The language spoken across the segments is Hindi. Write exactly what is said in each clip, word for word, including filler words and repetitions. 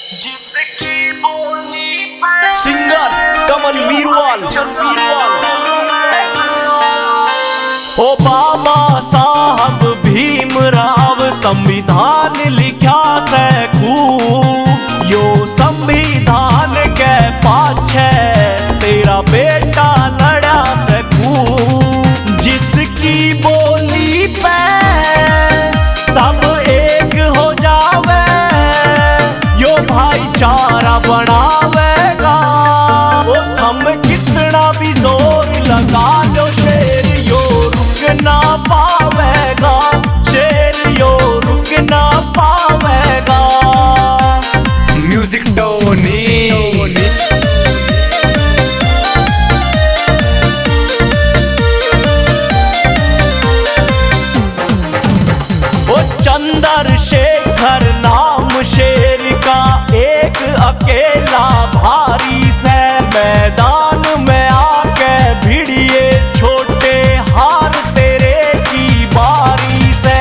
जिसकी बोली पे सिंगर कमल मीरवाल। ओ बाबा साहब भीमराव संविधान लिखा सैकू, यो संविधान के पाछे तेरा बेटा लड़ा सकू। जिसकी बोली पे सब एक हो जावे, यो भाईचारा बनावेगा। वो हम कितना भी जोर लगा लो, शेर यो रुक ना पावेगा, शेर यो रुक ना पावेगा। म्यूजिक टोनी चंद्रशेखर नाम शेर का एक अकेला भारी से, मैदान में आके भिड़िए छोटे हार तेरे की बारी से।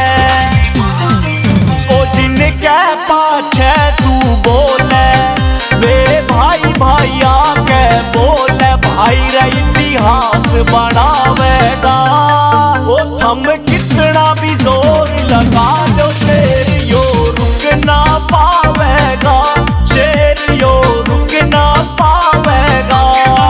ओ जिनके पाछे तू बोले वे भाई भाई आके बोले, भाई रे इतिहास बनावेगा। ओ हम कितना भी जोर लगा लो, शेर यो रुक ना पावेगा, शेर यो रुक ना पावेगा।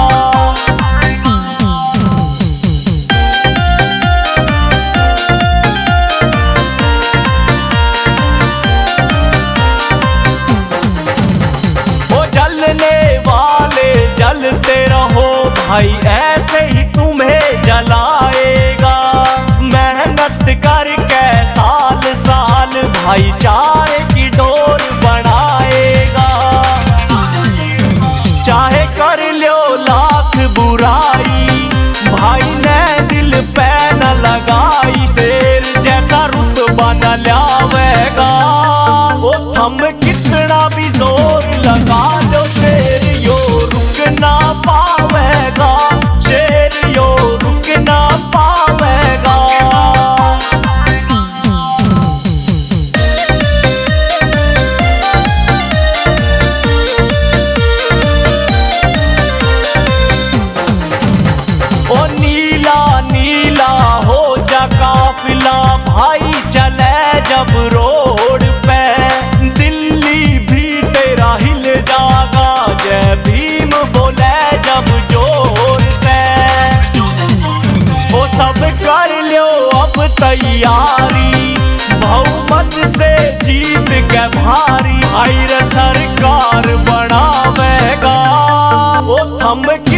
ओ जलने वाले जलते रहो भाई, ऐसे ही तुम्हें जलाएगा। मेहनत करके साल साल भाईचारे की डोर बढ़ाएगा। चाहे कर लो लाख बुराई, भाई ने दिल पे न लगाई, शेर जैसा रुतबा न लावेगा। वो हम कितना भी जोर लगा लो, शेर यो रुक ना पावेगा, शेर यो रुक ना पावेगा। ओ नीला नीला हो जा काफिला भाई चले जब रोड पे, दिल्ली भी तेरा हिल जागा, जय भीम बोले जब जोर पे। ओ सब कर लो अब तैयारी, बहुमत से जीत के भारी, आयर सरकार बनावेगा। ओ हम